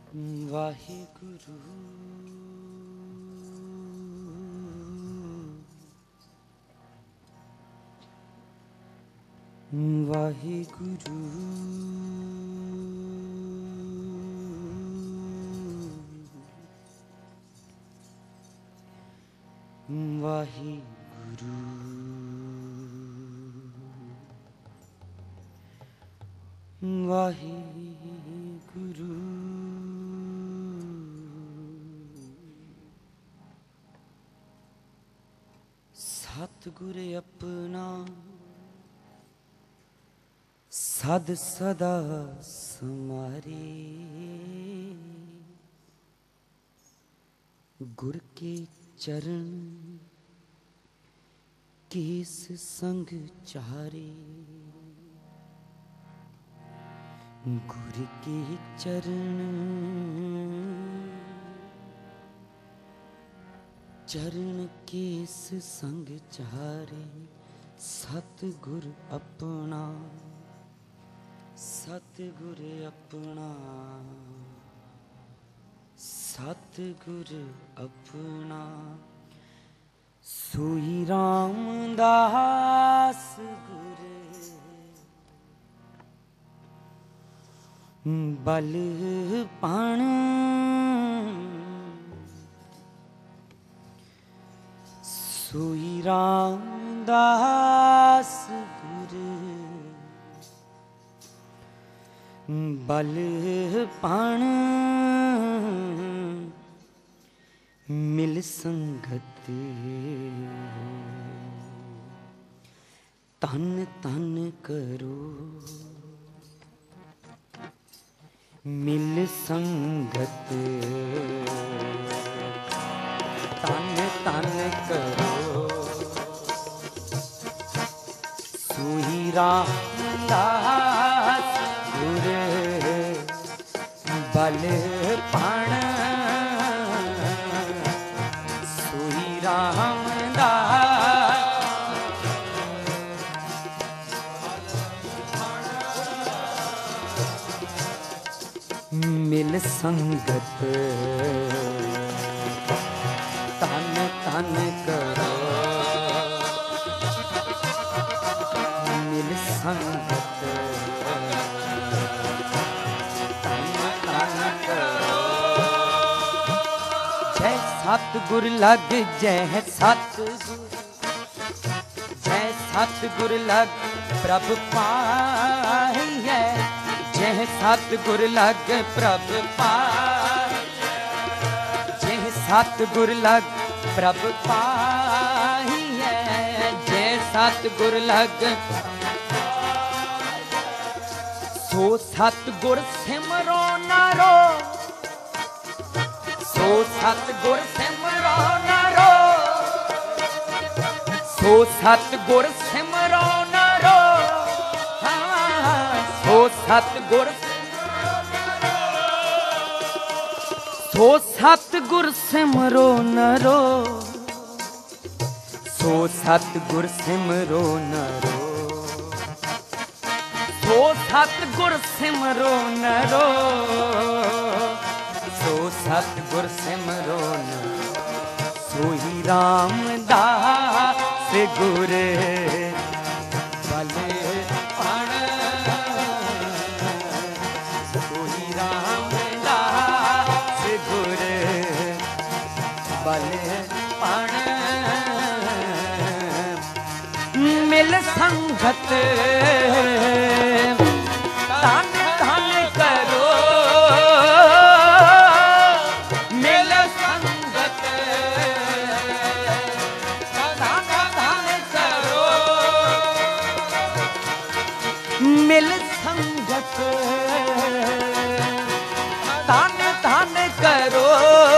वाहिगुरु वाहिगुरु वाहिगुरु वाहिगुरु सतगुर अपना सद सदा समारे गुर के चरण केस संग चारे गुर के चरण चरण केस संग चारे सतगुर अपना सतगुर अपना सतगुर अपना सोई रामदास गुर बल पाण सोई रामदास गुर बल पाण मिल संगत तन तन करो मिल संगत तन तन करो सोई रामदास गुर बल पाण सोई रामदास मिल संगत तन तन करो मिल संगत तन तन करो जय सतगुर लग जय सतगुर लग प्रभ पाहिए जय सतगुर लग प्रभ पाहिए जय सतगुर लग प्रभ पाहिए जय सतगुर लग सो सतगुर सिमरो नारो सो सतगुर सिमरो नारो सो सतगुर सिमरो नारो सो सतगुर सिमरो नरो सो सतगुर सिमरो नरो सो सतगुर सिमरो नरो सो सतगुर सिमरो नरो सोई रामदास गुर बल पाण सोई रामदास गुर बल पाण मिल संगत तन तन करो मिल संगत तन तन करो मिल संगत तन तन करो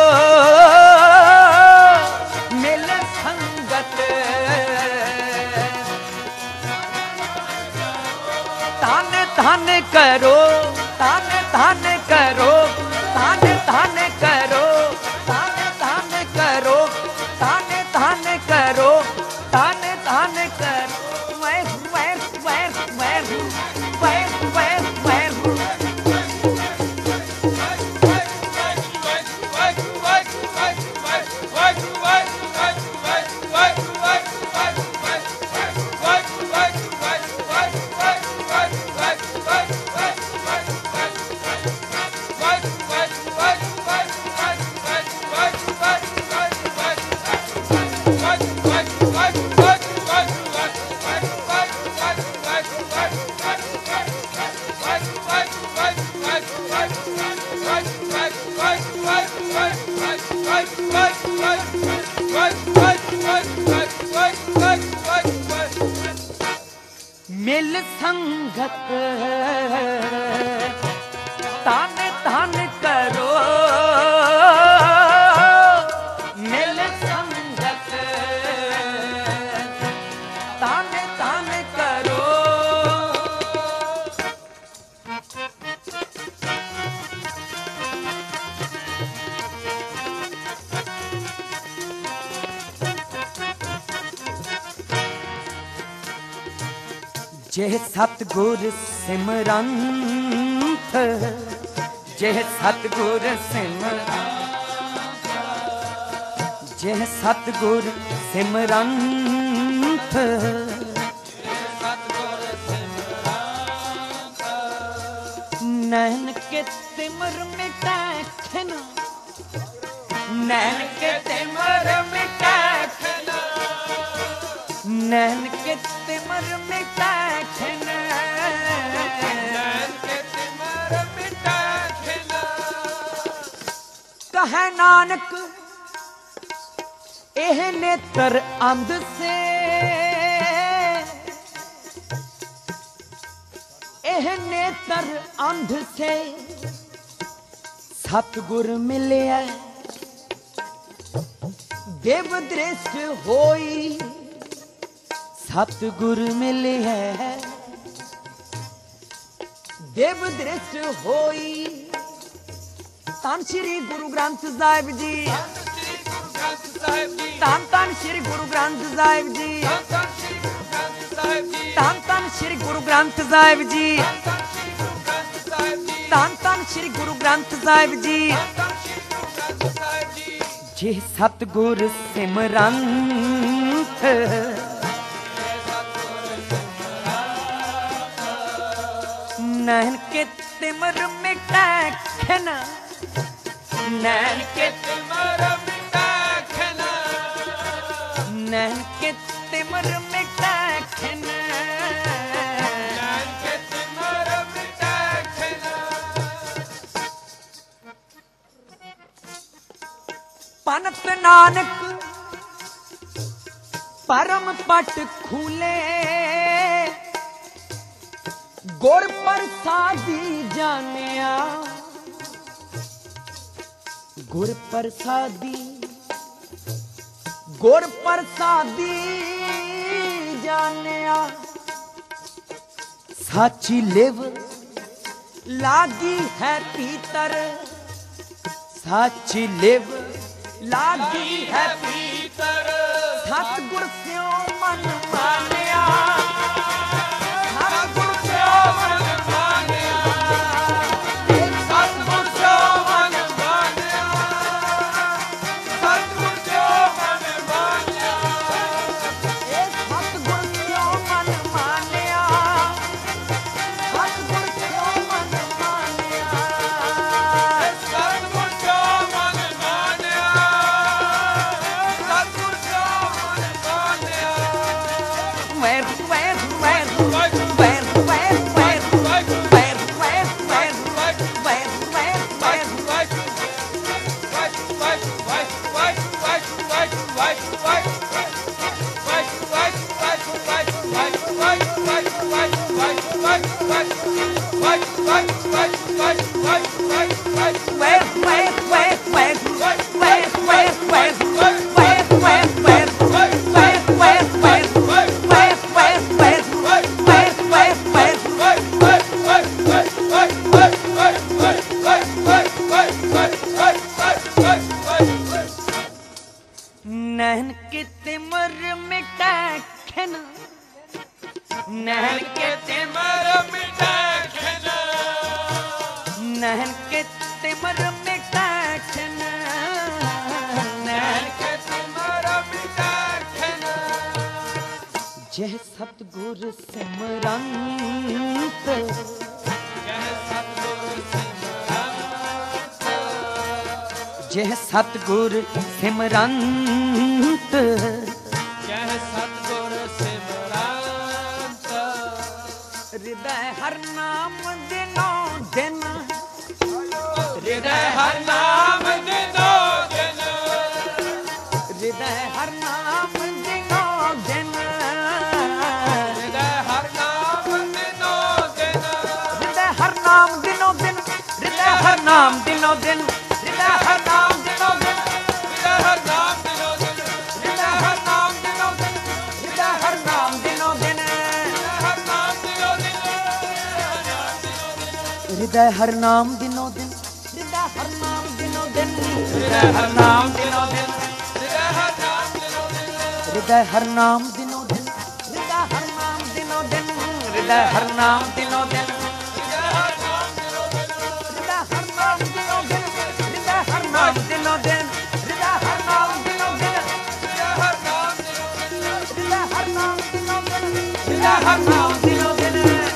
मिल संगत तन तन करो तन तन करो तन तन करो तन तन करो तन तन करो तन तन करो वैर वैर वैर वैर वैर वैर वैर मिल संगत तान तान करो, मिल संगत तान तान करो। जे सतगुर सिमरंत, जे सतगुर सिमरंत, जे सतगुर सिमरंत, नैन के तिमर मिटा खना, नैन के तिमर मिटा खना, नैन के तिमर मिटा खना, नैन के तिमर मिटा खना। कहे नानक एह नेत्र अंध से, एह नेत्र अंध से सतगुर मिलिया, देव दृष्ट होई सतगुर मिले है, देव दृष्ट होई। धन श्री गुरु ग्रंथ साहिब जी, धन धन श्री गुरु ग्रंथ साहिब जी, धन धन श्री गुरु ग्रंथ साहिब जी, धन धन श्री गुरु ग्रंथ साहिब जी। जे सतगुर सिमरंत, नैन के तिमर मिटा खना, नैन के तिमर मिटा खना, नैन के तिमर मिटा खना, नैन के तिमर मिटा खना। पनत नानक परम पट खुले, गुर प्रसादी जानिया, गुर प्रसादी, गुर प्रसादी जानिया। साची लिव लागी है पीतर, साची लिव लागी है पीतर, सतगुर स्यों मन मानिया, सतगुर स्यों मन मानिया, सतगुर स्यों मन मानिया, सतगुर स्यों मन मानिया, सतगुर स्यों मन मानिया, सतगुर स्यों मन मानिया, सतगुर स्यों मन मानिया, सतगुर स्यों मन मानिया। Where नैन के तिमर मिटा खना, नैन के तिमर मिटा खना, नैन के तिमर मिटा खना, नैन के तिमर मिटा खना। जय सतगुर सिमरंत, जय सतगुर सिमरंत, जय सतगुर सिमरंत। हृदय हर नाम दिनों हर नाम दिनों दिन, हृदय हर नाम दिनों दिन, हृदय हर नाम दिनों दिन, हृदय हर नाम दिनों दिन, हृदय हर नाम दिनों दिन, हृदय हर नाम दिनों दिन, हृदय हर नाम दिनों दिन, हृदय हर नाम दिनों दिन, हृदय हर नाम दिनों दिन, हृदय हर नाम दिनों दिन, हृदय हर नाम दिनों दिन, हृदय हर नाम दिनों दिन, हृदय हर नाम दिनों दिन, हृदय हर नाम दिनों दिन, हृदय हर नाम दिनों दिन, हृदय हर नाम दिनों दिन, हृदय हर नाम दिनों दिन,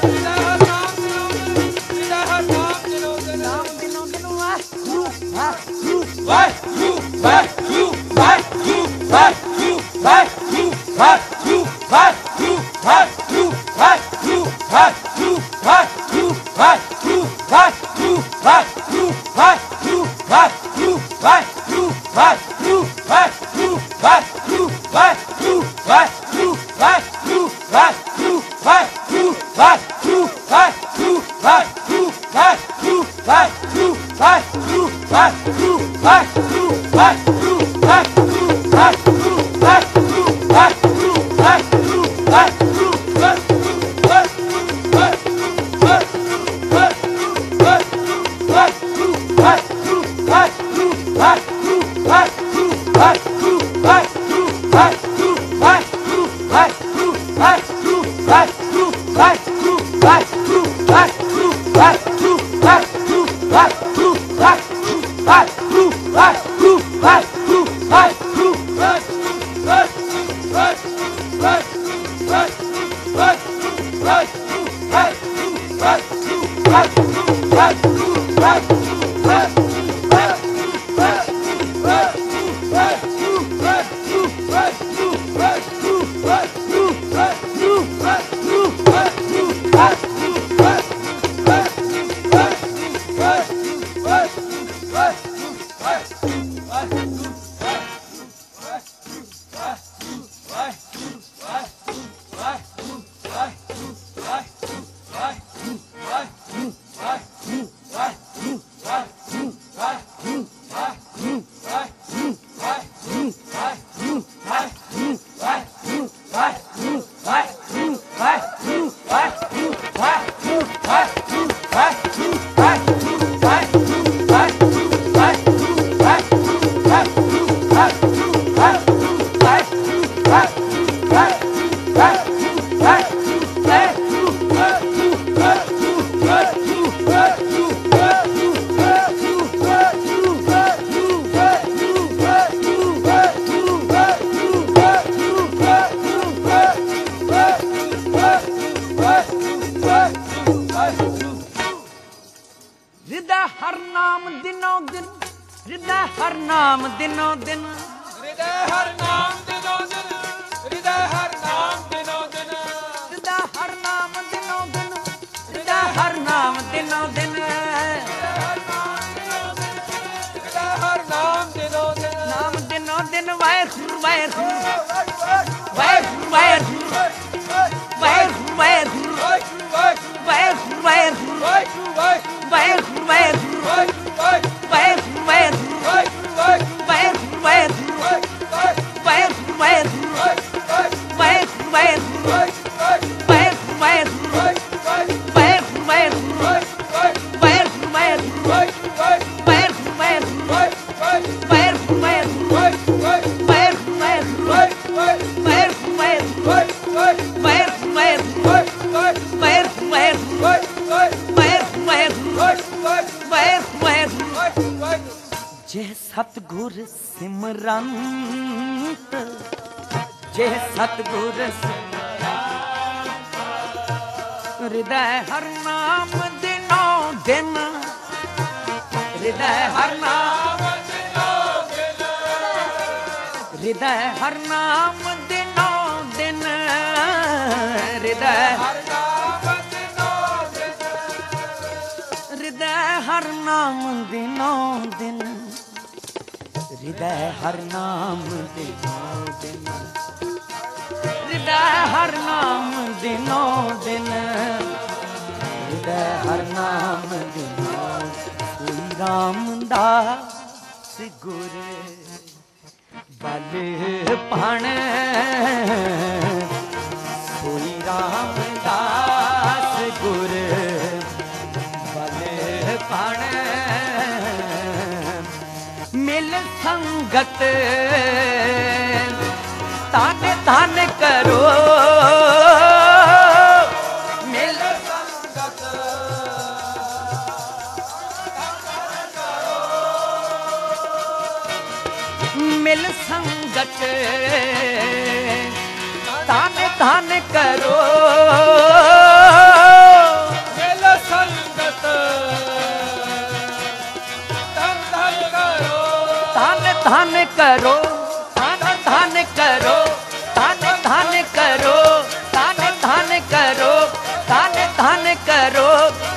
जे सतगुर सिमरंत, जे सतगुर हृदय हर नाम दिनों दिन, हृदय हर नाम दिनों दिन, हृदय हर नाम दिनों दिन, हृदय हर नाम दिनों दिन, हृदय हर नाम दिनों दिन, हृदय हर नाम दिनों दिन, हृदय हर नाम दिनों दिन, हर नाम दिनो कोई रामदास गुर बल पण कोई रामदास गुर बल पण मिल संगत तान धन करो मिल संगत मिल संगत तान धन करो मिल संगत तान धन करो तान धन करो तान धन करो तान धन करो तान धन करो तान धन करो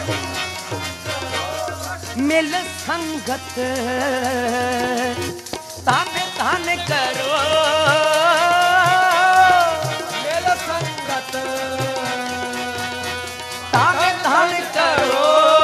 मिल संगत तान धन करो मिल संगत तान धन करो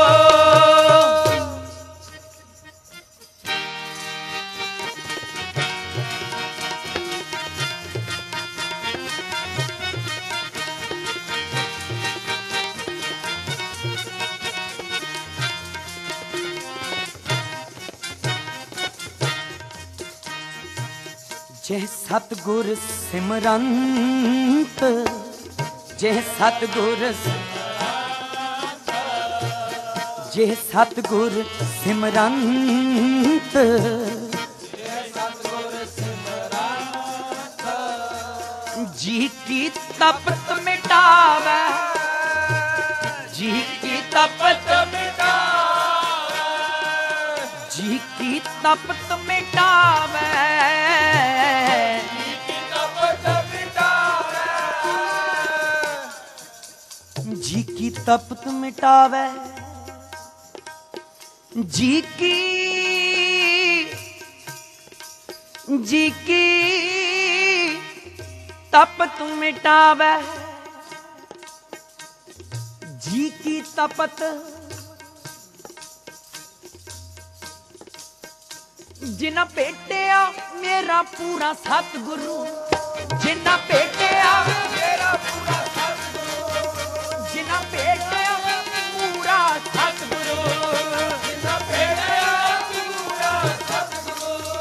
जे सतगुर सिमरंत जे सतगुर जे सतगुर सिमरंत जी की तपत मिटावे जी की तपत मिटावे जी की तपत मिटावे जी की तपत मिटावे जी की तपत मिटावे जी की तपत जिन्ना भेटिया मेरा पूरा सतगुरु जिन्ना भेटिया मेरा पूरा सतगुरु जिन्ना भेटिया पूरा सतगुरु जिन्ना भेटिया पूरा सतगुरु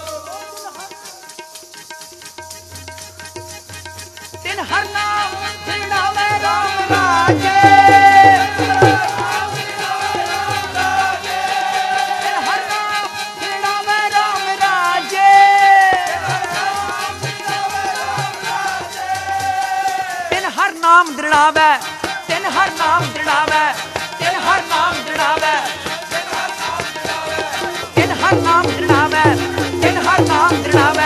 तिन हर नाम छड़ावे राम राजे नाम दृढ़ावे तिन हर नाम दृढ़ावे तिन हर नाम दृढ़ावे तिन हर नाम दृढ़ावे तिन हर नाम दृढ़ावे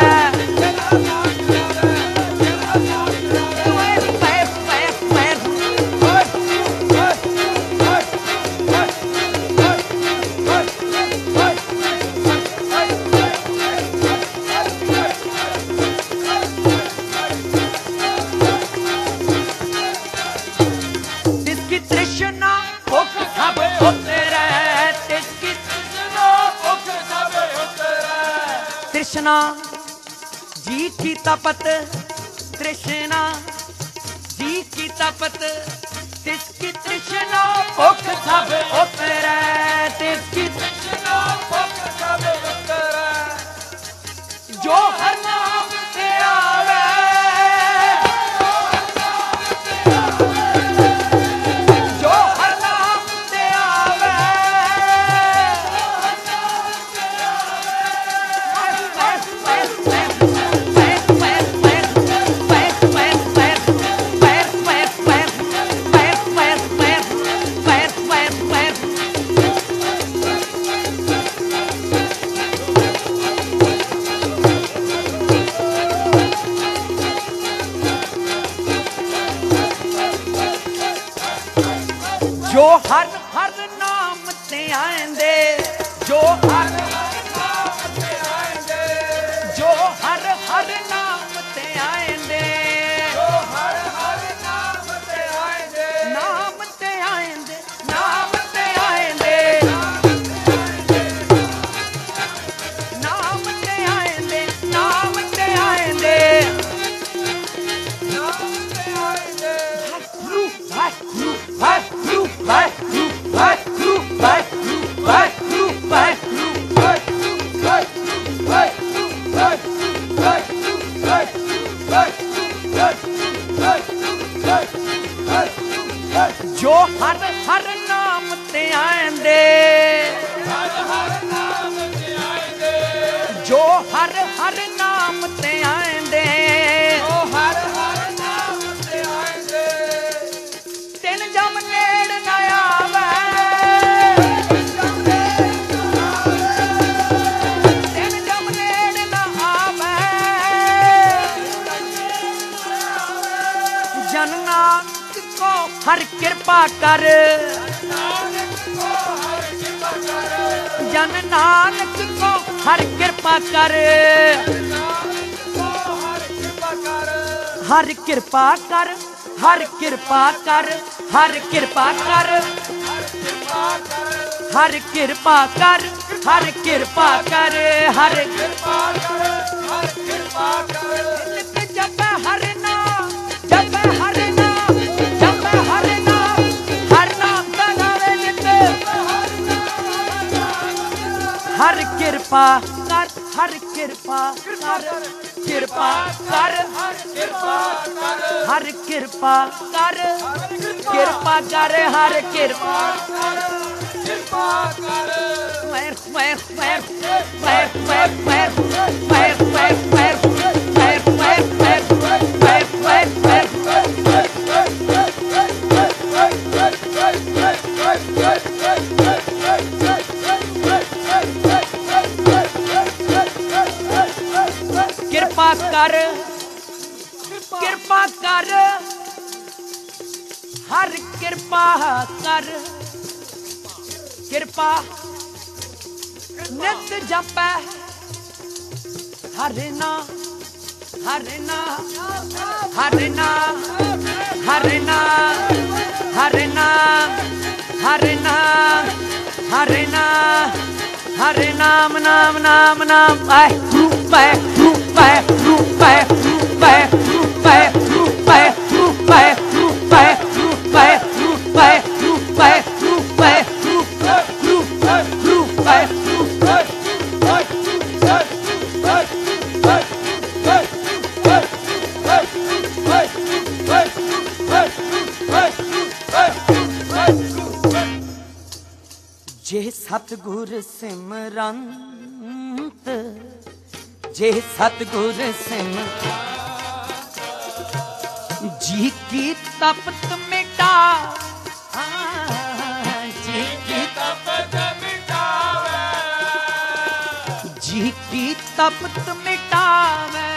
तृष्णा जी की तपत तृष्णा जी की तपत तिसकी तृष्णा भुख सब उतरे तिसकी तृष्णा भुख सब उतरे जो हर नाम से आवे जो हर हर नाम ते आएंदे जो हर नाम ते आएंदे जो हर नाम ते आएंदे जो हर नाम ते आएंदे नाम ते आएंदे नाम हर हर नाम ते आएंदे ओ हर हर नाम ते आएंदे तिन जम नेड़ ना आवे तिन जम नेड़ ना आवे जन नानक को हर कृपा कर जन नानक को हर कृपा कर हर कृपा कर हर कृपा कर हर कृपा कर हर कृपा कर हर कृपा कर हर कृपा कर जप हर नाम जप हर नाम जप हर नाम हर नाम गावे नित हर कृपा कर हर कृपा कर कृपा कर हर कृपा कर कृपा कर हर कृपा कृपा कर कृपा कर हर कृपा कर कृपा नित जप हर नाम हर नाम हर नाम हर नाम हर नाम हर नाम हर नाम हर नाम नाम नाम नाम रूपे रूपे रूपे रूपे रूपे रूपे रूपे रूपे रूपे रूपे रूपे रूपे रूपे जे सतगुर सिमरंत जे सतगुर सिमरंत जी की तपत मिटा जी की तपत मिटावे जी की तपत मिटावे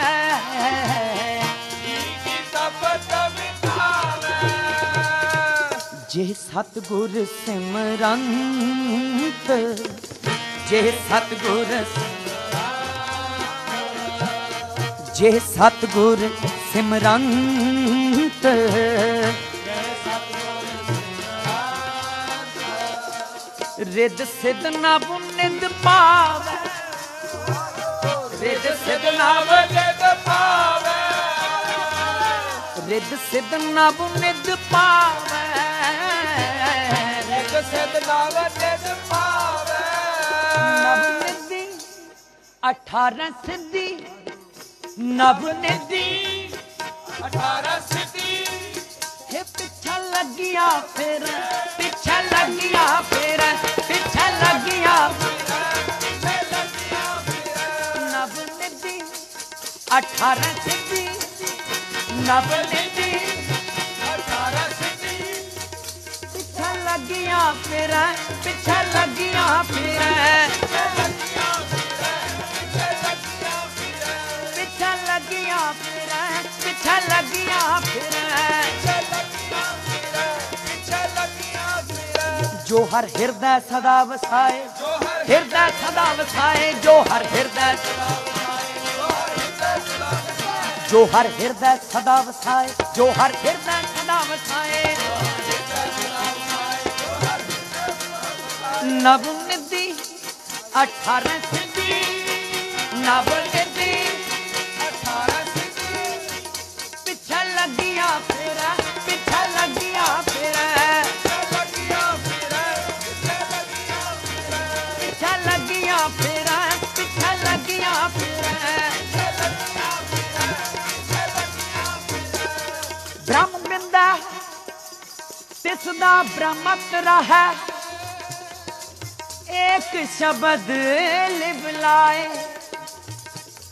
जी की तपत मिटावे जे सतगुर सिमरंत जे सतगुर जे सतगुर सिमरंत रिद सिद्ध नभ निद पावे रिद सिद्ध नभ निद पावे रिद सिद्ध नभ निद पावे रिद सिद्ध नभ निद पावे नभ निधि 18 सिद्धि नभ निधि 18 सिद्धि हे पिछा लगिया फिर पिछा लगिया फिर पिछा लगिया नभ निधि 18 सिद्धि नभ निधि 18 सिद्धि पिछा लगिया फिर पिछा लगिया फिर पिछा लगिया फिर पिछा लगिया फिर जो हर हृदय सदा वसाए हृदय सदा वसाए जो हर हृदय जो हर हृदय सदा वसाए जो हर हृदय सदा वसाए नभ निधि 18 सिद्धि नभ निधि 18 सिद्धि पिछा लगिया फिर पिछा लगिया फिर पिछा लगिया फिर पिछा लगिया फिर ब्रह्म बिंदा तिसदा ब्रह्मत रहा एक शब्द लिव लाए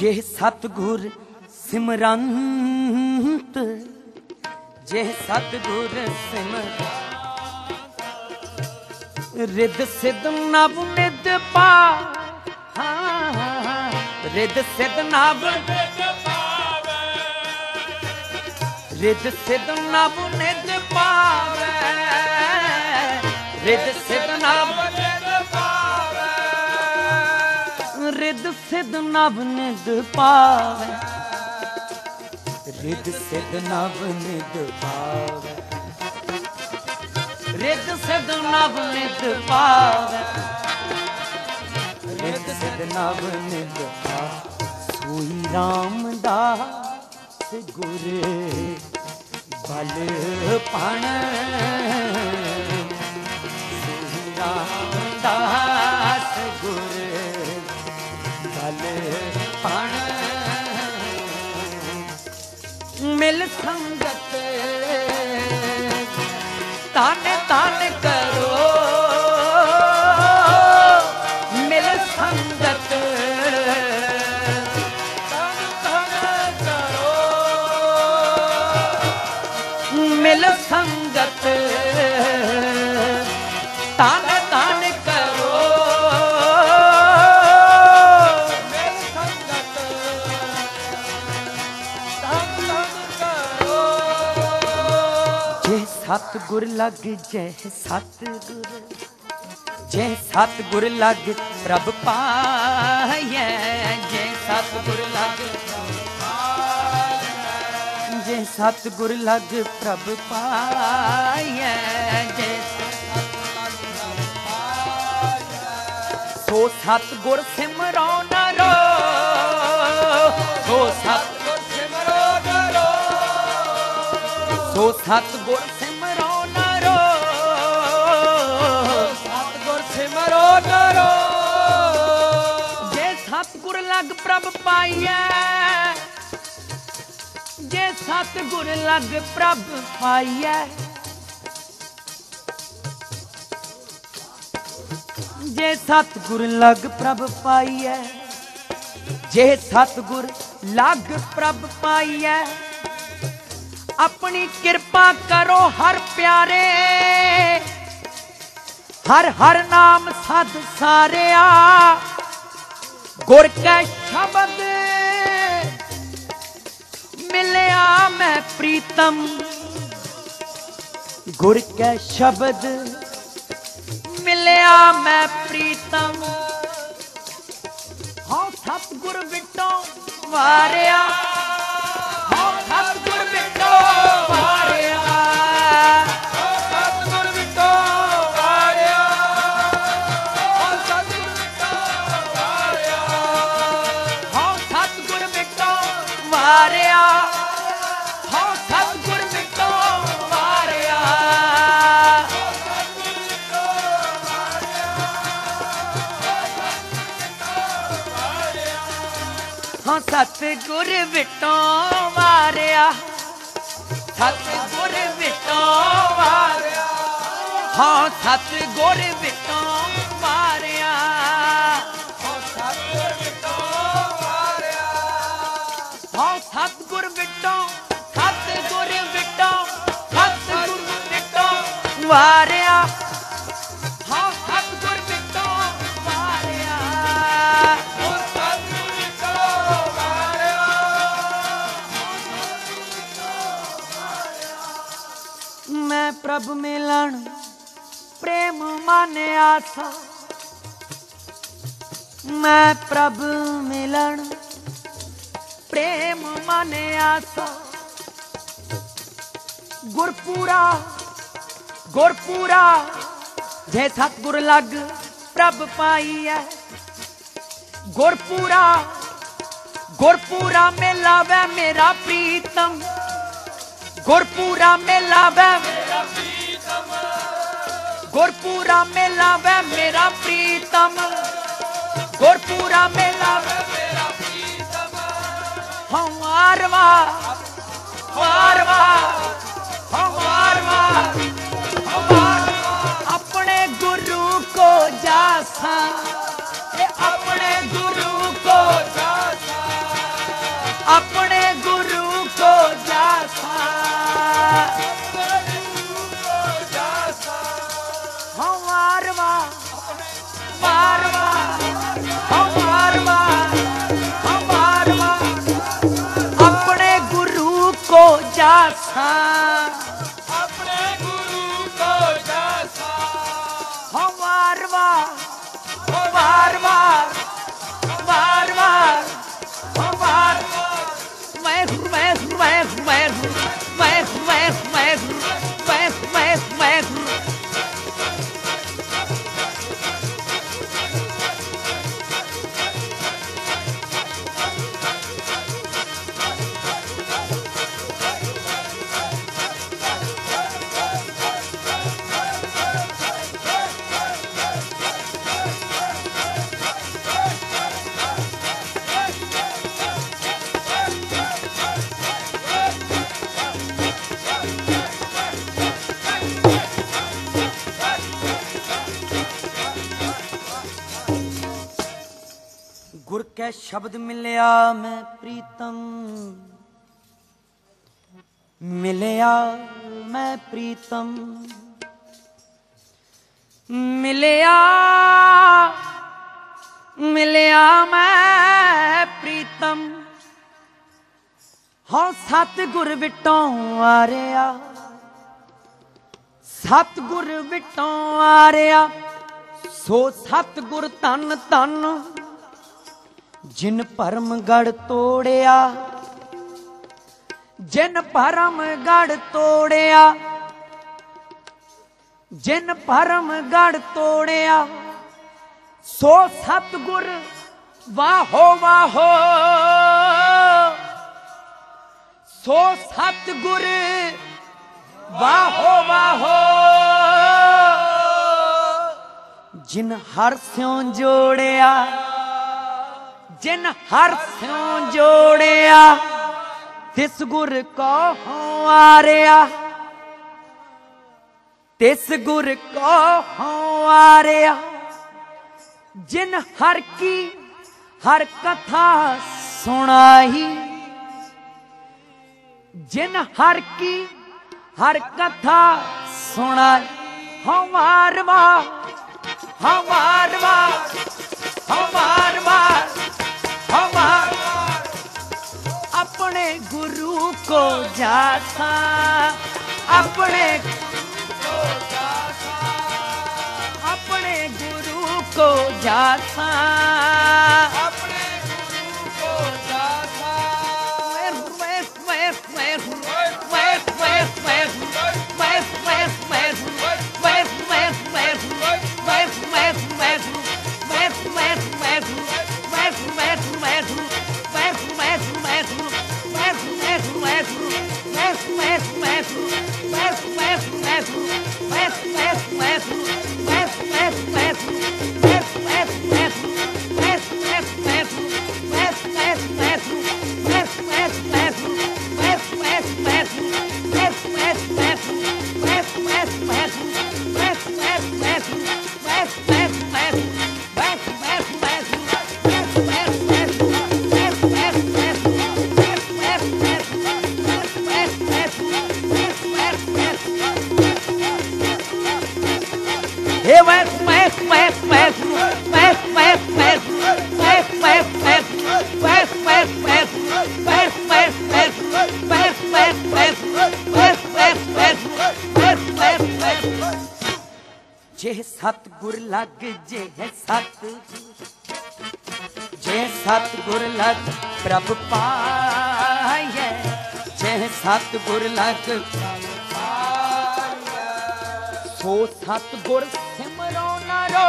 जे सतगुर सिमरंत, जे सतगुर सिमरंत, रिद सिद्ध नव निध पा, रिद सिद्ध नव, रिद सिद्ध नव निध पावे, रिद सिद्ध नव निध पावे, रिद सिद्ध नव निध पावे, रिद सिद्ध नव निध पावे, रिद सिद्ध नव निध पावे, रिद सिद्ध नव निध पावे। सोई रामदास गुर बल पण, सोई रामदास गुर बल पण, मिल संगत तन तन करो, मिल संगत तन तन करो, मिल संगत तन तन करो, मिल संगत तन तन करो। जे सतगुर लग जय सतगुर, जे सतगुर लग प्रभ पाए, जे सतगुर लग, जे सतगुर लग प्रभ पाए, जे सो सतगुर सिमरो न रो, सो सतगुर सिमरो न रो, सो सतगुर सिमरो न रो, सतगुर सिमरो न रो। जे सतगुर लग प्रभ पाइए, जे सतगुर लग प्रभ पाइए, जे सतगुर लग प्रभ पाइए, जे सतगुर लग प्रभ पाइए, अपनी कृपा करो हर प्यारे, हर हर नाम सद सारिया, गुर कै शब्द मिलया मैं प्रीतम, गुर कै शब्द मिलया मैं प्रीतम। हाँ सतगुर बिटो वारिया, हाँ सतगुर बिटो वारिया, सतगुर बिटो वारिया, हाँ सतगुर बिटो वारिया, हाँ सतगुर बिटो वारिया, हाँ सतगुर बिटो वारिया। हाँ सतगुर बिटो वारिया, सतगुर बिटो वारिया, हाँ सतगुर बिटो वारिया, हाँ सतगुर बिटो वारिया, हाँ सतगुर बिटो, सतगुर बिटो, सतगुर बिटो वारिया, हाँ सतगुर बिटो वारिया, हाँ सतगुर बिटो वारिया। मैं प्रभ मिलन प्रेम माने आसा, मैं प्रभ मिलन प्रेम माने आसा, गुरपूरा गुरपूरा, जे सतगुर लग प्रभ पाइए, गुरपूरा गुरपूरा मिलावे मेरा प्रीतम, गुरपूरा मिलावे मेरा प्रीतम, गुरपूरा मिलावे मेरा प्रीतम, गुरपूरा मिलावे मेरा प्रीतम। हाँ वारवा वारवा, हाँ वारवा, हाँ वारवा, अपने गुरु को जासा, अपने गुरु को जासा, कै शब्द मिलया मैं प्रीतम, मिलया मैं प्रीतम, मिलया मिलया मैं प्रीतम। हाँ सतगुर विटों आरिया, सतगुर विटों आरिया, सो सतगुर तन तन, जिन परम गढ़ तोड़िया, जिन परम गढ़ तोड़िया, जिन परम गढ़ तोड़िया, सो सतगुर वाहो वाहो, सो सतगुर वाहो वाहो। जिन हर स्यों जोड़िया, जिन हर स्यों जोड़िया, तिस गुर को हों आरिया, तिस गुर को हों आरिया। जिन हर की हर कथा सुनाई, जिन हर की हर कथा सुनाई। हमार वार हमार वार हमार वार हमार अपने गुरु को जाता, अपने अपने गुरु को जाता, अपने गुरु को जाता। जे सतगुर लग जे सत, जे सतगुर लग प्रभ पाए, जे सतगुर लग सो सतगुर सिमरो नरो,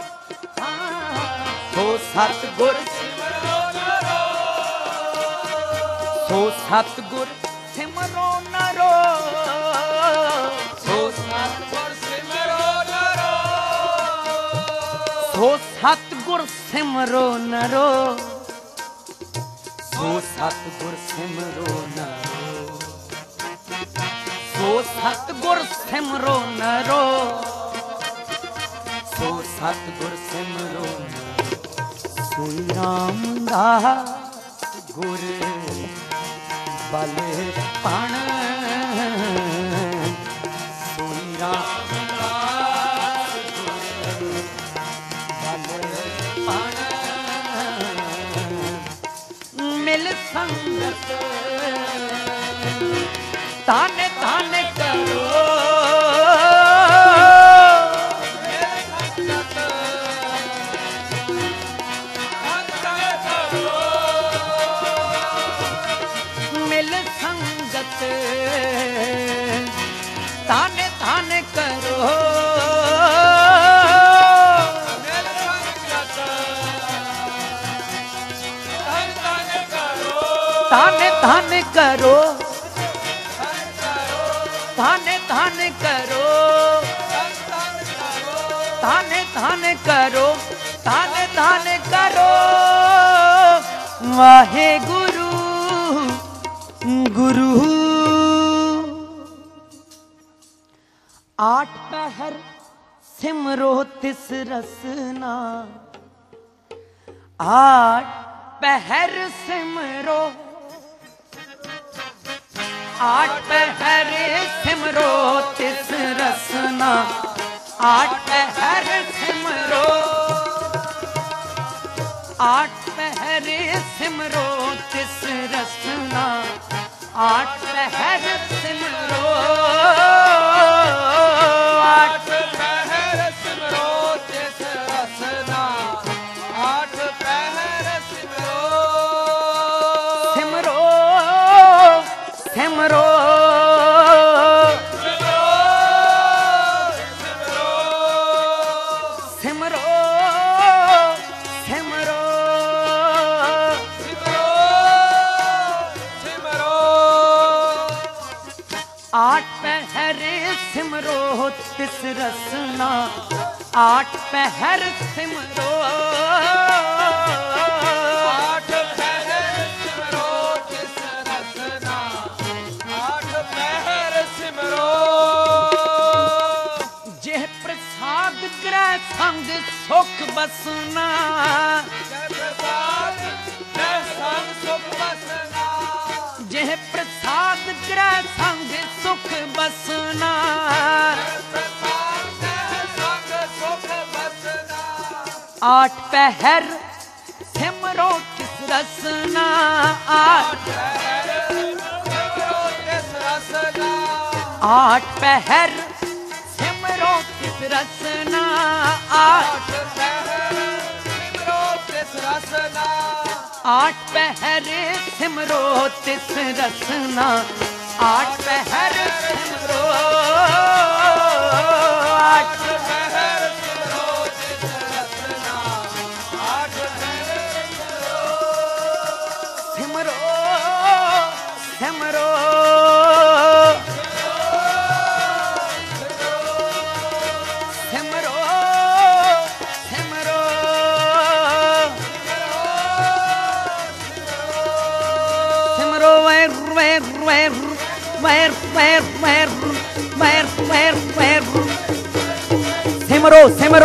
सो सतगुर सिमरो नरो, सो सतगुर सिमरो नरो, सो सतगुर सिमरो नरो, सो सतगुर सिमरो नरो, सो सतगुर सिमरो नरो, सो सतगुर सिमरो नरो, सो सतगुर सिमरो नरो। सोई रामदास गुर बल पण, सोई रामदास गुर बल पण। मिल संगत तान तान करो, मिल संगत तान तान करो, तान तान करो, तान तान करो, तान तान करो, तान तान करो। वाहे गुरु गुरु आठ पहर सिमरो तिस रसना, आठ पहर सिमरो, 8 पहर सिमरो तिस रसना, 8 पहर सिमरो, 8 पहर सिमरो तिस रसना, 8 पहर सिमरो, 8 पहर सिमरो तिस रसना, 8 पहर सिमरो, सिमरो सिमरो सिमरो सिमरो सिमरो, 8 पहर सिमरो तिस रसना, 8 पहर सिमरो, 8 पहर सिमरो तिस रसना, 8 पहर सिमरो, जेह प्रसाद ग्रह संग सुख बसना, जेह प्रसाद ग्रह संग सुख बसना, 8 पहर सिमरो तिस रसना, 8 पहर सिमरो तिस रसना, 8 पहर सिमरो तिस रसना, 8 पहर सिमरो तिस रसना, 8 पहर सिमरो तिस रसना, 8 पहर सिमरो, 8 पहर सिमरो तिस रसना, 8 पहर सिमरो, सिमरो सिमरो सिमरो सिमरो, सिमरो सिमरो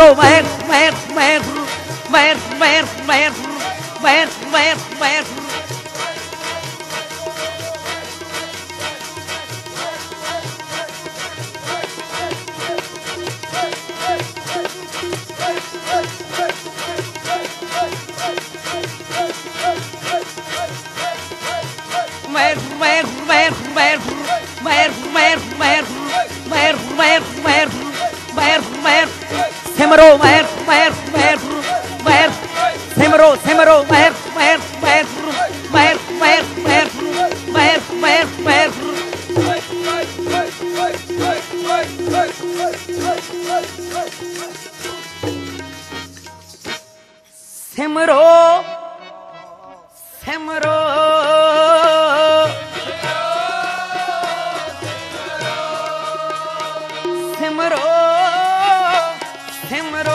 सिमरो सिमरो सिमरो सिमरो सिमरो सिमरो सिमरो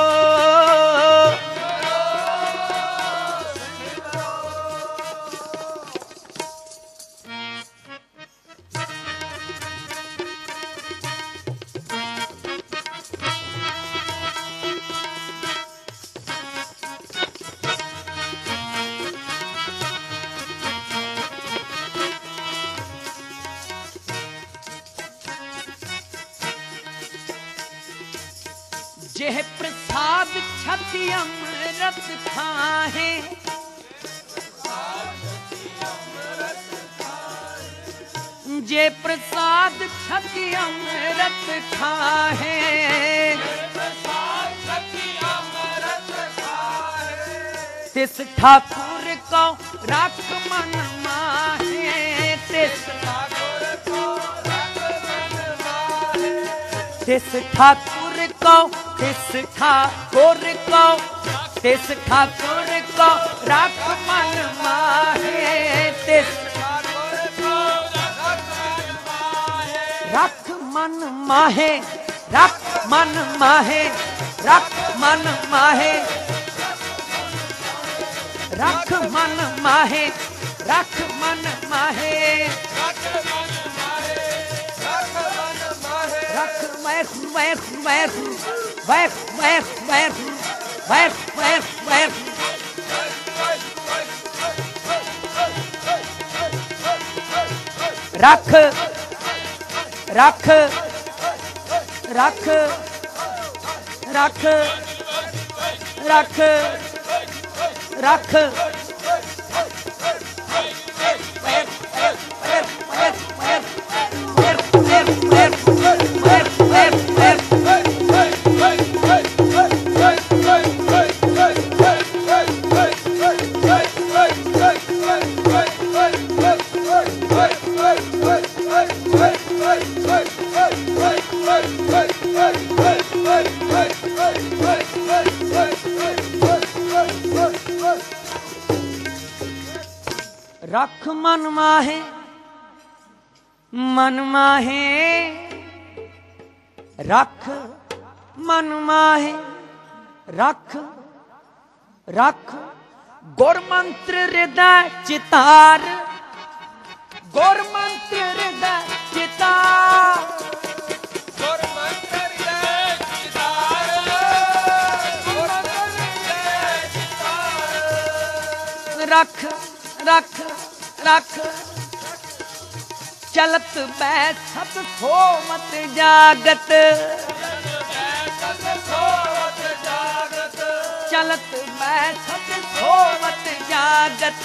जेह प्रसाद छति अमृत खाहे, जे प्रसाद छति अमृत खाहे, तिस ठाकुर को राख मन माहे, तिस ठाकुर को राख मन माहे, तिस ठाकुर को, तिस ठाकुर को, तिस ठाकुर को राख मन माहे, तिस ठाकुर को राख मन माहे, राख मन माहे, राख मन माहे, राख मन माहे, राख मन माहे, रख रख रख रख रख रख रख रख मन माहे रख मन माहे रख रख गुर मंत्र हृदय चितार गुर मंत्र हृदय चितार गुर मंत्र हृदय चितार गुर मंत्र हृदय चितार रख रख रख चलत बैठत सोमत जागत चलत बैठत सोमत जागत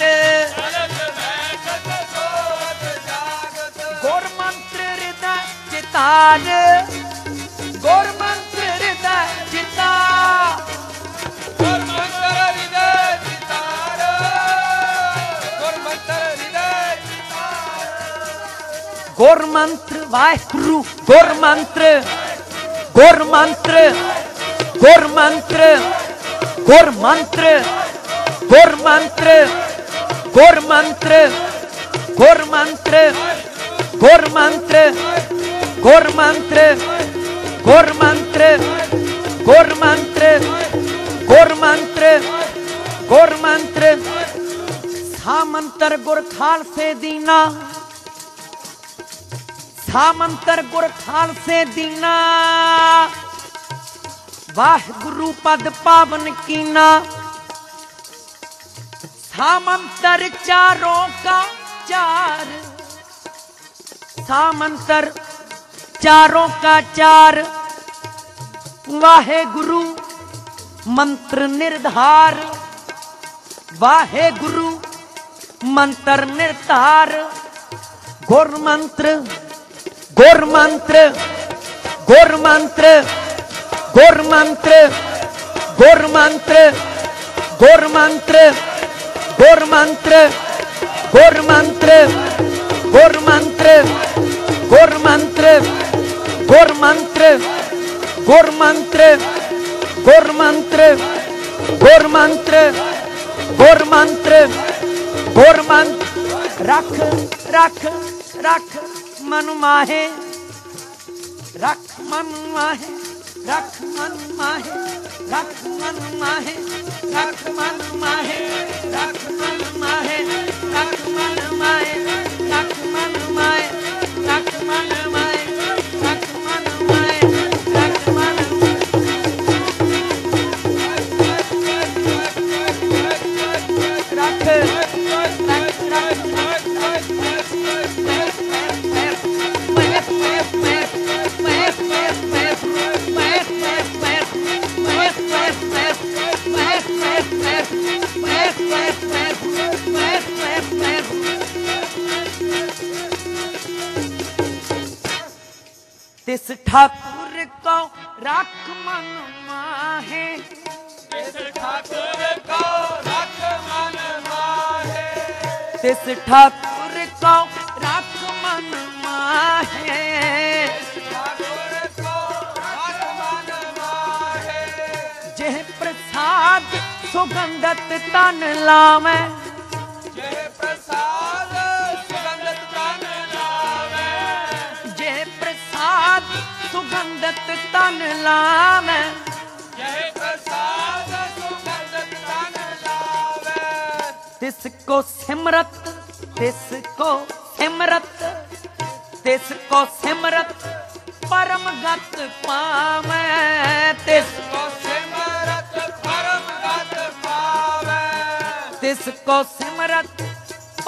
गुर मंत्र हृदय चितार गुर मंत्र हृदय चितार गुर मंत्र हृदय चितार गुर मंत्र हृदय गुर मंत्र वाहिगुरु गुर मंत्र गुर मंत्र गुर मंत्र गुर मंत्र गुर मंत्र गुर मंत्र गुर मंत्र गुर मंत्र गुर मंत्र गुर मंत्र गुर मंत्र गुर मंत्र गुर मंत्र सामंतर गुर खालसे दीना सामंतर गुर खालसे दीना वाहिगुरु पद पावन कीना सामंतर चारों का चार सामंतर चारों का चार वाहिगुरु मंत्र निर्धार वाहिगुरु मंत्र निर्धार गुर मंत्र गुर मंत्र गुर मंत्र गुर मंत्र गुर मंत्र गुर मंत्र गुर मंत्र गुर मंत्र गुर मंत्र गुर मंत्र गुर मंत्र गुर मंत्र गुर मंत्र गुर मंत्र गुर मंत्र गुर मंत्र रख रख रख मन माहे रख मन माहे रख मन माहे रख मन माहे रख मन माहे रख मन माहे रख मन माहे रख मन माहे रख मन माहे रख मन माहे रख मन तिस ठाकुर को रख मन माहे तिस ठाकुर को रख मन माहे तिस ठाकुर को रख मन माहे ठाकुर को रख मन माहे जेह प्रसाद सुगंधत तन लावे जेह प्रसाद सुगंधत तन लावे जेह प्रसाद सुगंधत तन लावे जेह प्रसाद सुगंधत तन लावे तिसको सिमरत तिसको सिमरत तिसको सिमरत परम गत पावे तिसको सिमरत परम गत पावे तिसको सिमरत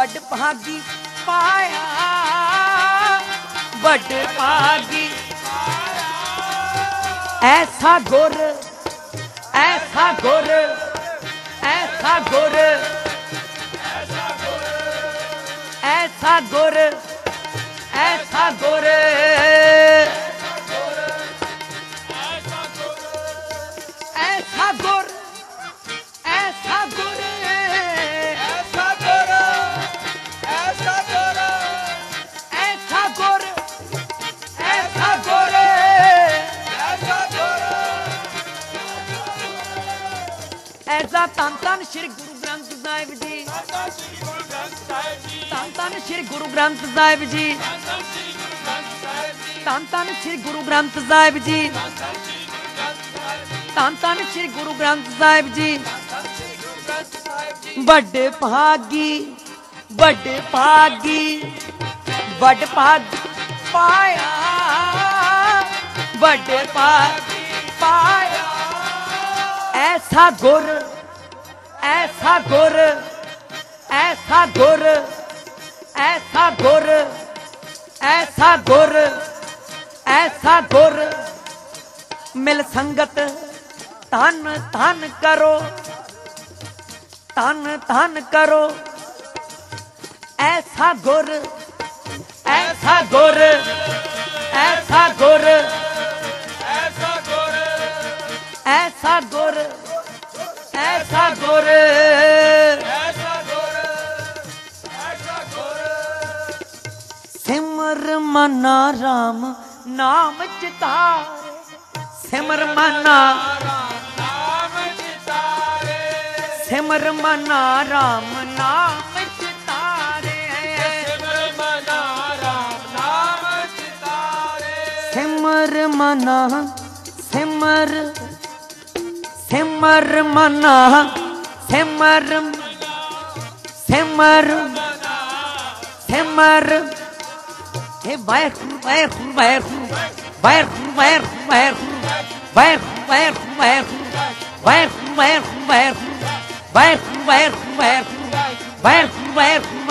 बड़ भागी पाया, बड़ भागी ऐसा गुर, ऐसा गुर, ऐसा गुर, ऐसा गुर, ऐसा गुर, ऐसा गुर, ऐसा गुर, ऐसा गुर, ऐसा गुर, ऐसा गुर, ऐसा गुर, ऐसा गुर, ऐसा धन धन श्री गुरु ग्रंथ साहिब जी, ਧੰਨ ਸ੍ਰੀ ਗੁਰੂ ਗ੍ਰੰਥ ਸਾਹਿਬ ਜੀ, धन धन श्री गुरु ग्रंथ साहिब जी, ਧੰਨ ਧੰਨ ਸ੍ਰੀ ਗੁਰੂ ਗ੍ਰੰਥ ਸਾਹਿਬ ਜੀ, धन धन श्री गुरु ग्रंथ साहिब जी, ਧੰਨ ਸ੍ਰੀ ਗੁਰੂ ਗ੍ਰੰਥ ਸਾਹਿਬ ਜੀ, बड़ भागी, बड़ भागी, बड़ भाग पाया, बड़ भाग पाया ऐसा गुर, ऐसा गुर, ऐसा गुर, ऐसा गुर, ऐसा गुर, ऐसा गुर मिल संगत धन धन करो, धन धन करो ऐसा गुर, ऐसा गुर, ऐसा गुर, ਐਸਾ ਗੁਰ, ऐसा गुर, ऐसा गुर ਐਸਾ ਗੁਰ, ਐਸਾ ਗੁਰ, सिमर मना राम नाम चितारे, सिमर मना, ਨਾਮ ਚਿਤਾਰੇ, सिमर मना राम नाम चितारे, ਸਿਮਰ ਮਨਾ ਰਾਮ ਨਾਮ ਚਿਤਾਰੇ, सिमर मना, सिमर, सिमर मना, सिमर, सिमर, सिमर हे वाहेगुरु वाहेगुरु वाहेगुरु वाहेगुरु वाहेगुरु वाहेगुरु वाहेगुरु वाहेगुरु वाहेगुरु वाहेगुरु वाहेगुरु वाहेगुरु वाहेगुरु वाहेगुरु वाहेगुरु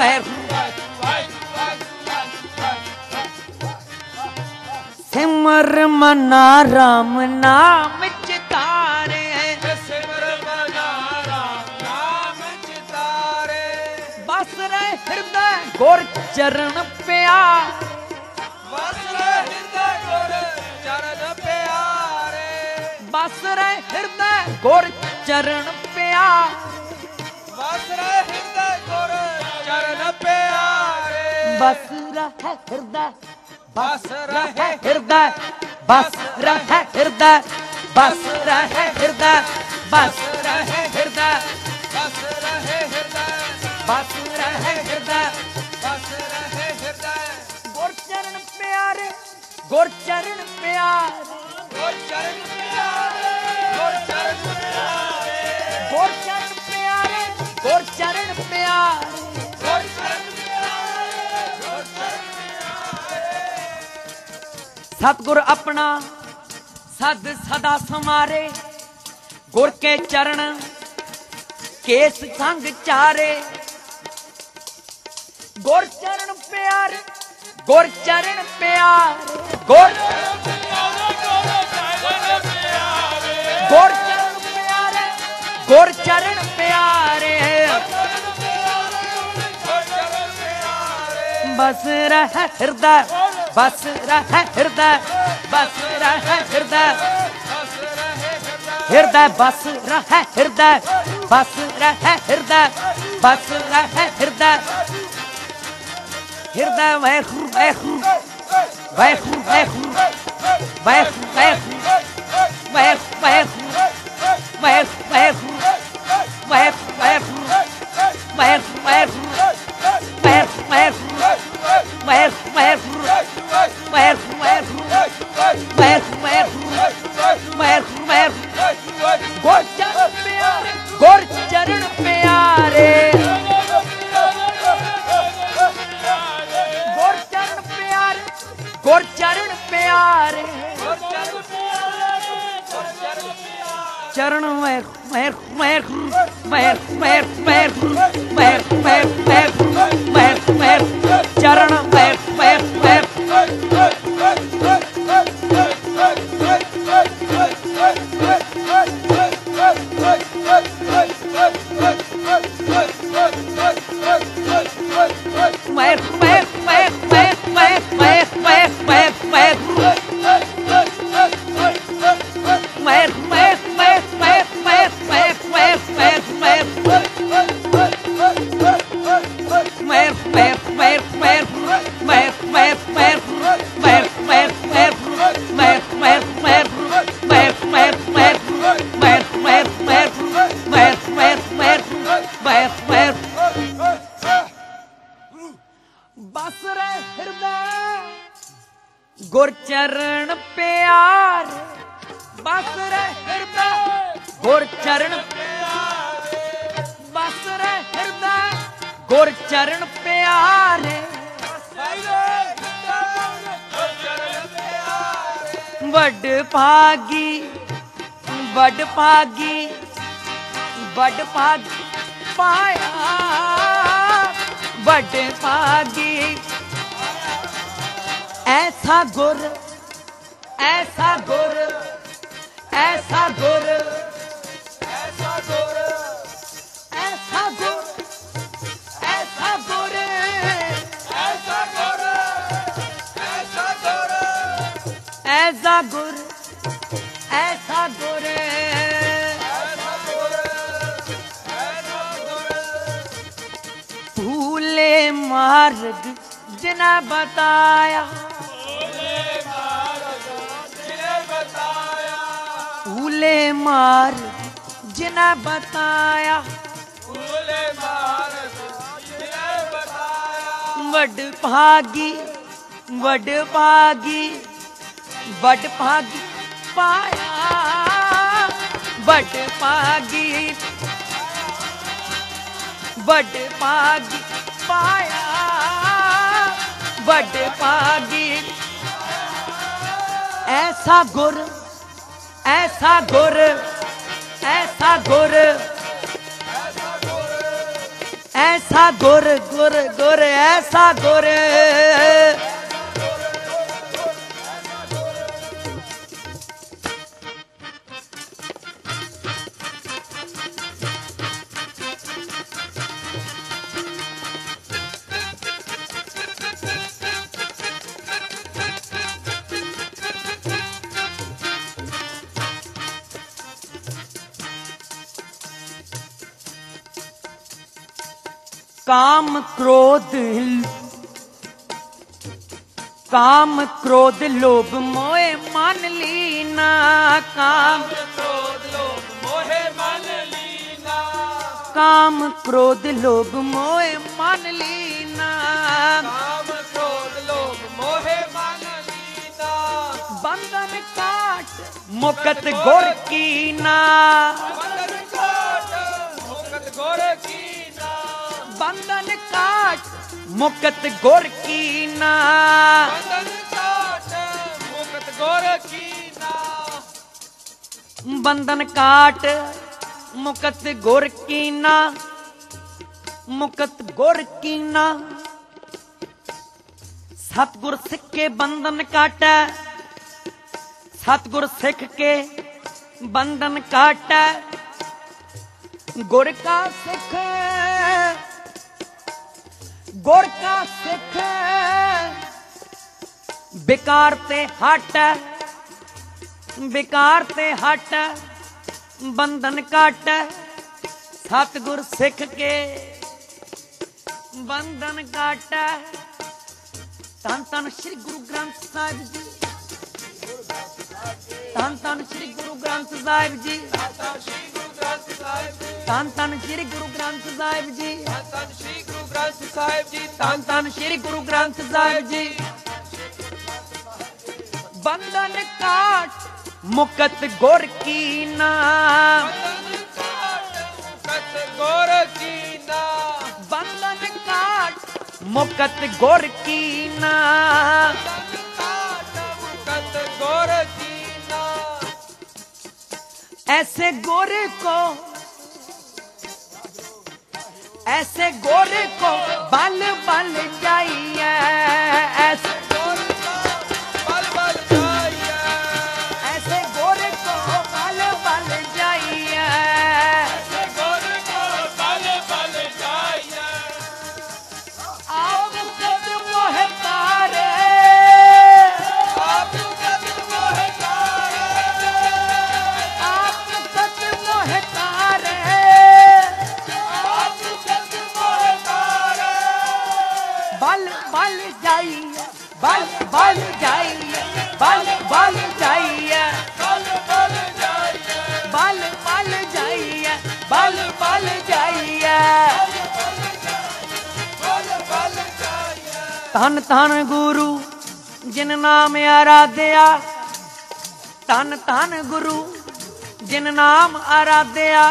वाहेगुरु सिमर मना राम नाम चितारे, ਸਿਮਰ ਮਨਾ ਰਾਮ ਨਾਮ ਚਿਤਾਰੇ, बस रहे हृदय गुर चरण प्यार, ਵਸ ਰਹੇ ਹਿਰਦੈ ਗੁਰ ਚਰਨ ਪਿਆਰੇ, बस रहे हृदय गुर चरण प्यार, ਵਸ ਰਹੇ ਹਿਰਦੈ ਗੁਰ ਚਰਨ ਪਿਆਰੇ, बस रहे हृदय, ਵਸ ਰਹੇ हृदय, बस रहे हृदय, बस रहे हृदय, बस रहे हृदय, ਵਸ ਰਹੇ ਹਿਰਦੈ, बस रहे हृदय ਵਸ ਰਹੇ ਹਿਰਦੈ, गुर चरण प्यारे, गुर चरण प्यारे, ਗੁਰ ਚਰਨ ਪਿਆਰੇ, ਗੁਰ ਚਰਨ ਪਿਆਰੇ, गुर चरण प्यारे, गुर चरण प्यारे ਗੁਰ ਚਰਨ ਪਿਆਰੇ, ਗੁਰ ਚਰਨ ਪਿਆਰੇ, सतगुर अपना सद सदा समारे, गुर के चरण केस संग चारे, गुर चरण प्यारे, गुर चरण प्यारे, गुर गुर चरण प्यारे, गुर चरण प्यारे बस रह हृदय, बस रह हृदय, बस रह हृदय, हृदय बस रह हृदय, बस रह हृदय, बस रह हृदय, हृदय वाहेगुरु वाहेगुरु वाहेगुरु वाहेगुरु वाहेगुरु वाहेगुरु वाहेगुरु वाहेगुरु वाहेगुरु वाहेगुरु वाहेगुरु वाहेगुरु वाहेगुरु गुर चरण प्यारे, गुर चरण प्यारे, गुर चरण प्यारे चरण वाहेगुरु वाहेगुरु वाहेगुरु वाहेगुरु वाहेगुरु वाहेगुरु वाहेगुरु बस रे हृदय गुर चरण प्यार, बस रे हृदय गुर चरण प्यार, बस रे हृदय गुर चरण प्यारे, वड भागी वड भागी वड भागी पाया, वड भागी ऐसा गुर ऐसा गुर ऐसा गुर ऐसा गुर ऐसा गुर ऐसा गुर ऐसा गुर ऐसा गुर ऐसा गुर ऐसा गुर भूले मार्ग जिन्हें बताया, भूले मार्ग जिन्हें बताया, वड भागी वड भागी वड भागी पाया, वड भागी वड भागी पाया, वड भागी ऐसा गुर ऐसा गुर ऐसा गुर ऐसा गुर गुर गुर ऐसा गुर काम क्रोध लोभ मोहे मान लीना, काम क्रोध लोभ मोहे मान लीना, काम क्रोध लोभ मोहे मान लीना, काम क्रोध लोभ मोहे मान लीना, बंधन काट मुकत गुर कीना, बंधन काट मुकत गुर कीना, बंधन काट मुकत गुर कीना, बंधन काट मुकत गुर कीना, बंधन काट मुकत गुर कीना, मुकत गुर कीना, सतगुर सिख के बंधन काटा, सतगुर सिख के बंधन काटा, गुर का सिख गुर का सिख बेकार ते हट, बेकार ते हट बंधन काट, सतगुर सिख के बंधन काट। धन धन श्री गुरु ग्रंथ साहिब जी, धन धन श्री गुरु ग्रंथ साहिब जी, धन धन श्री गुरु ग्रंथ साहिब जी, धन श्री गुरु ग्रंथ साहिब जी, धन धन श्री गुरु ग्रंथ साहिब जी। बंधन काट मुकत गुर कीना, मुकत गुर कीना, बंधन काट मुकत गुर कीना, मुकत गुर कीना। ऐसे गोरे को, ऐसे गोरे को बल बल जाइए, ऐसे गोरे को बल बल जाइए, ऐसे गोरे को बल बल जाइए, ऐसे गोरे को बल बल जाइए। बल बल जाइए, बल बल जाइए, बल बल जाइए, बल बल जाइए, बल बल जाइए, बल बल जाइए। बल बल जाइए। धन धन गुरु जिन नाम आराध्या, धन धन गुरु जिन नाम आराध्या।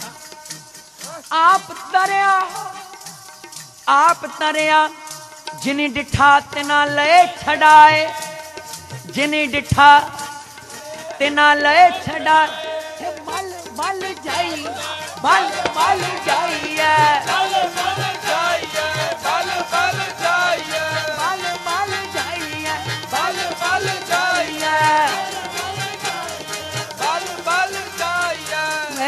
आप तरया, आप तरया, जिनी डिठा तिना लए छड़ाए, जिनी डिठा तिना लए छड़ाए। बल बल जाई, बल बल जाइए, बल बल जाइए, बल बल जाइए, बल बल जाइए, बल बल जाइए, बल बल जाइए।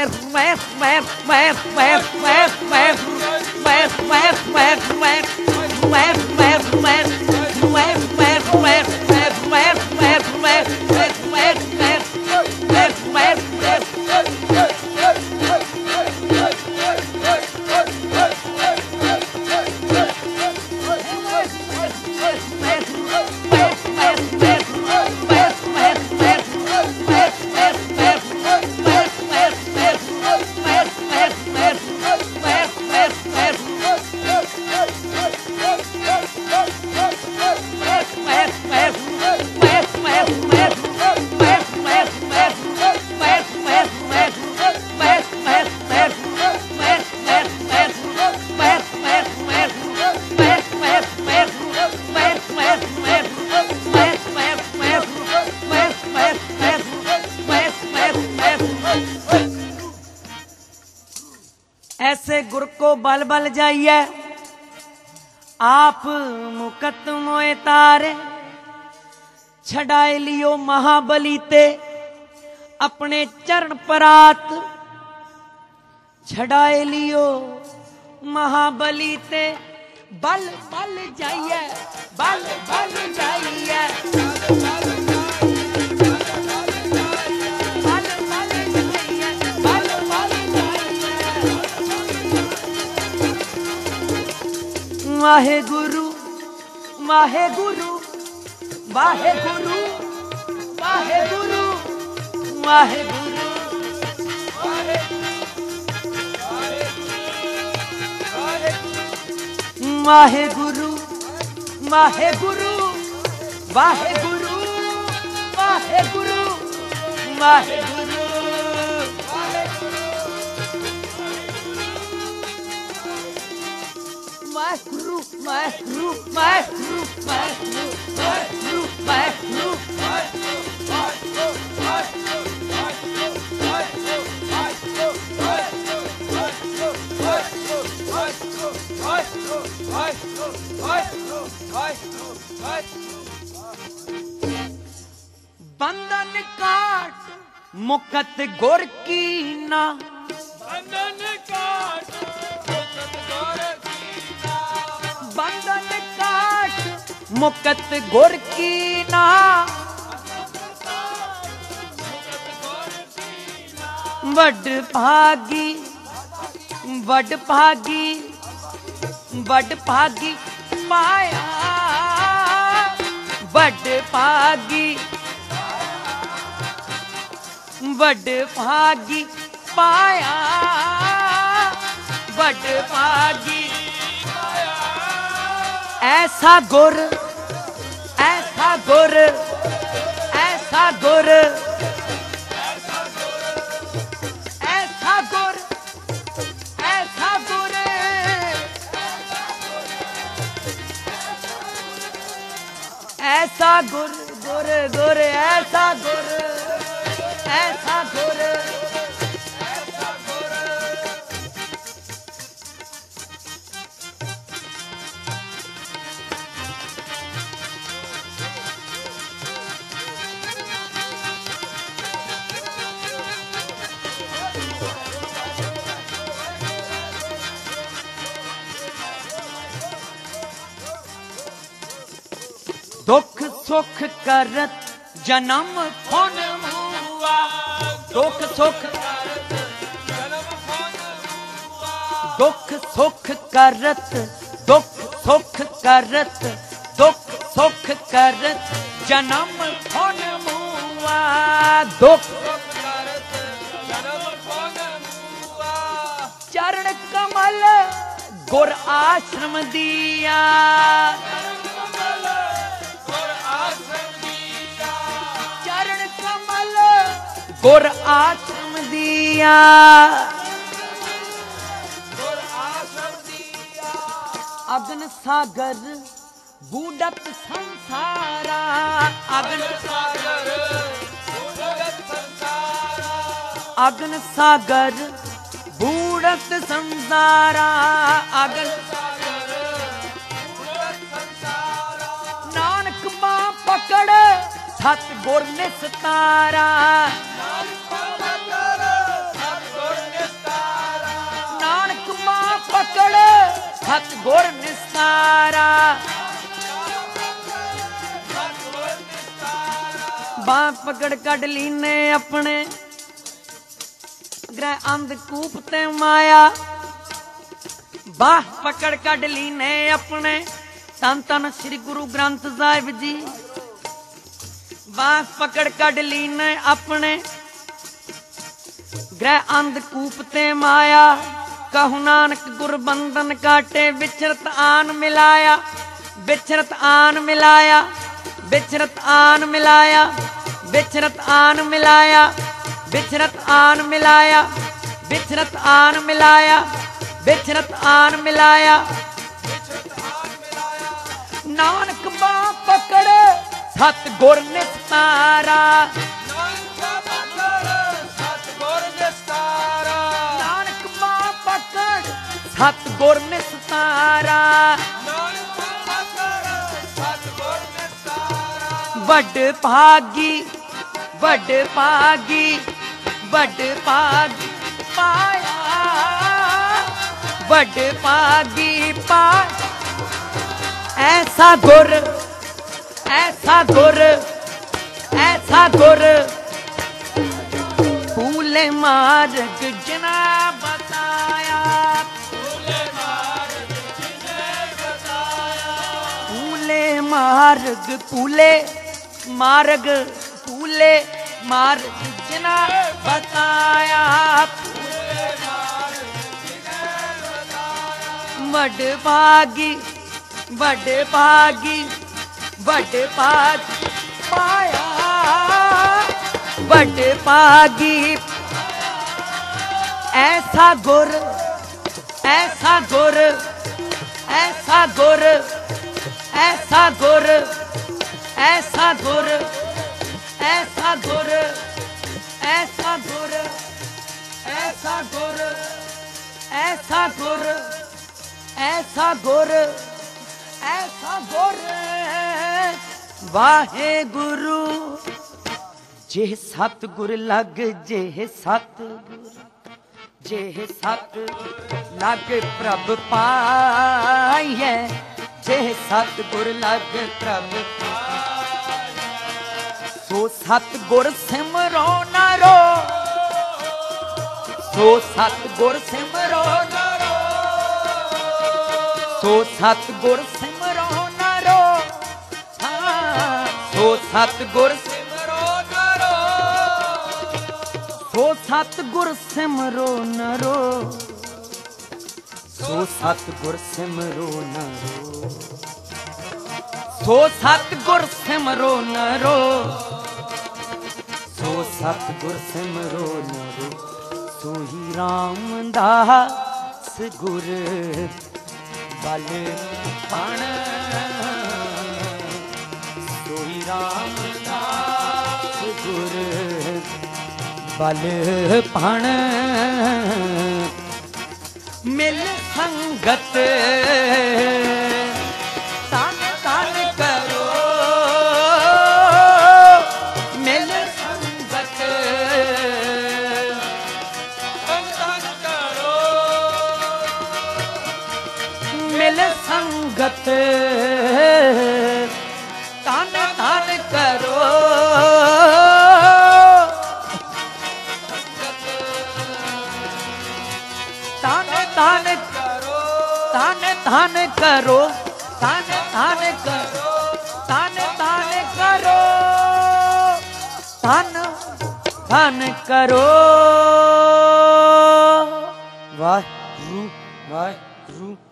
ऐसे गुर को बल बल जाइए, आप मुकत मोए तारे। छड़ाए लियो महाबली ते अपने चरण परात, छड़ाए लियो महाबली ते। बल बल जाइए, बल बल जाइए, बल बल जाइए, बल बल जाइए। वाहे गुरु, वाहे गुरु, वाहे गुरु, वाहे गुरु, वाहे गुरु, वाहे गुरु, वाहे गुरु, वाहे गुरु, वाहे गुरु, वाहे गुरु। वाहेगुरु, वाहेगुरु, वाहेगुरु, वाहेगुरु, वाहेगुरु, बंधन काट मुकत गुर की ना, बंधन काट मुकत गुर की ना, बंधन काट मुकत गुर की ना। वड भागी, वड भागी, वड भागी पाया, वड भागी, वड भागी पाया, वड भागी ऐसा गुर, ऐसा गुर, ऐसा गुर, ऐसा गुर, ऐसा गुर, ऐसा गुर, गुर गुर, ऐसा गुर, ऐसा गुर, ऐसा गुर। दुख सुख करत जन्म फुन हुआ, दुख सुख जन्म फुन हुआ, दुख सुख करत, दुख सुख करत दुख सुख करत जन्म कौन मुआ दुख चरण कमल गुर आश्रम दिया चरण कमल गुर आश्रम दिया अगन सागर बूढ़त संसारा अगन सागर अगन सागर बूढ़त संसारा अगन नानक मां पकड़ सत गुर निस्तारा नानक मां पकड़ सत गुर निस्तारा बाह पकड़ कढ़ लीने अपने ग्रह अंधकूप ते माया बाह पकड़ कढ़ लीने अपने तन तन श्री गुरु ग्रंथ साहिब जी बाह पकड़ कढ़ लीने अपने ग्रह अंधकूप ते माया कहु नानक गुर बंधन काटे विचरत आन मिलाया विचरत आन मिलाया विचरत आन मिलाया विचरत आन मिलाया विचरत आन मिलाया विचरत आन मिलाया विचरत आन मिलाया नानक बाह पकड़ सत गुर निस्तारा नानक बाह पकड़ सत गुर निस्तारा वड भागी वड भागी वड भागी पाया वड भागी पाया ऐसा गुर ऐसा गुर ऐसा गुर फूले मार्ग जिना बताया फूले मार्ग फूले मार्ग फूले मार्ग जिना बताया वड भागी वड भागी वड भागी पाया वड भागी ऐसा गुर ऐसा गुर ऐसा गुर ऐसा गुर ऐसा गुर ऐसा गुर ऐसा गुर ऐसा गुर ऐसा गुर ऐसा गुर ऐसा गुर वाहे गुरु जे सतगुर लग जे सतगुर जे सतगुर लग प्रभ पाइए जे सतगुर लग प्रभ सो सतगुर सिमरो न रो सो सतगुर सिमरो न रो सो सतगुर सिमरो न रो सो सतगुर सिमरो न रो सो सतगुर सिमरो न रो सो सतगुर सिमरो न रो सो सतगुर सिमरो न रो सो सतगुर सिमरो न रो सोही रामदास गुर बल पण सोही रामदास गुर बल पण मिल संगत तन तन करो मिल संगत तन तन करो मिल संगत तन तन करो तन तन करो तन तन करो ताने ताने करो, ताने ताने करो, तान तान करो। वाह वाह।